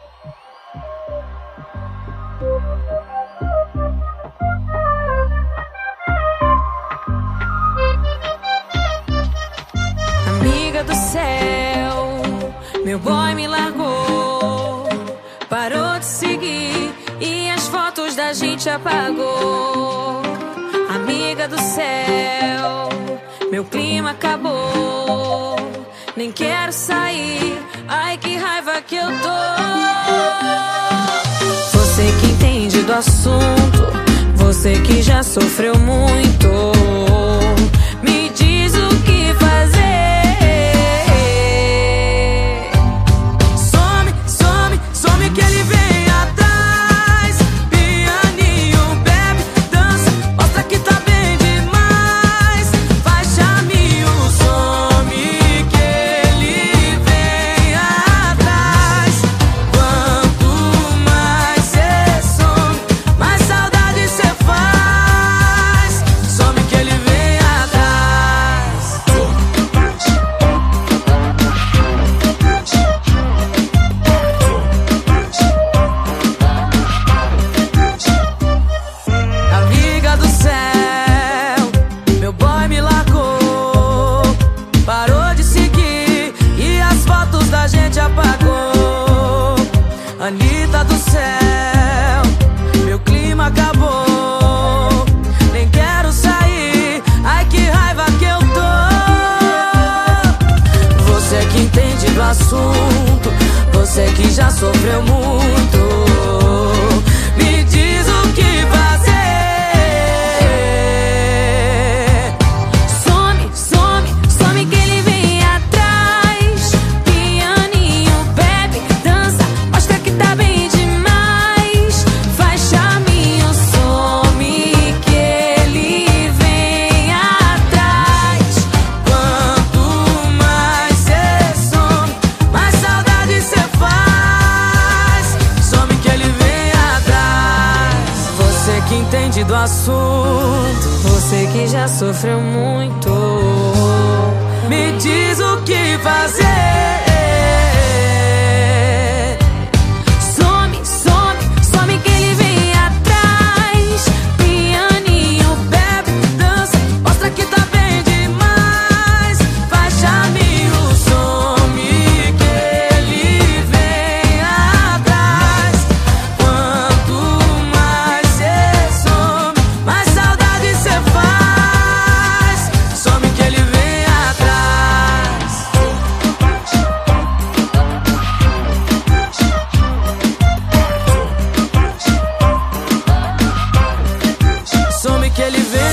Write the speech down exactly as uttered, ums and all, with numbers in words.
Amiga do céu, meu boy me largou, parou de seguir e as fotos da gente apagou. Amiga do céu, meu clima acabou, nem quero sair, ai que raiva que eu tô. Você que entende do assunto, você que já sofreu muito, me diz o que fazer. Some, some, some que ele vem atrás. Pianinho, bebe, dança, mostra que tá bem demais. Faz chaminho, some que ele vem atrás. Quanto mais cê some, mais saudade cê faz. Some que ele vem atrás. Amiga do céu, meu boy me largou, parou de seguir e as fotos da gente apagou. Anitta do céu, meu clima acabou, nem quero sair, ai que raiva que eu tô. Você que entende do assunto, você que já sofreu muito, me diz o que fazer. Some, some, some que ele vem atrás. Pianinho, bebe, dança, mostra que tá bem demais. Faz chaminho, some que ele vem atrás. Quanto mais cê some, mais saudade cê faz. Some que ele vem atrás. Você que entende do assunto, você que já sofreu muito, me diz o que fazer. Some, some, some que ele vem atrás. Pianinho, bebe, dança, mostra que tá bem demais. Faz chaminho, some que ele vem atrás. Quanto mais cê some, mais saudade cê faz. Some que ele vem atrás. Some que ele vem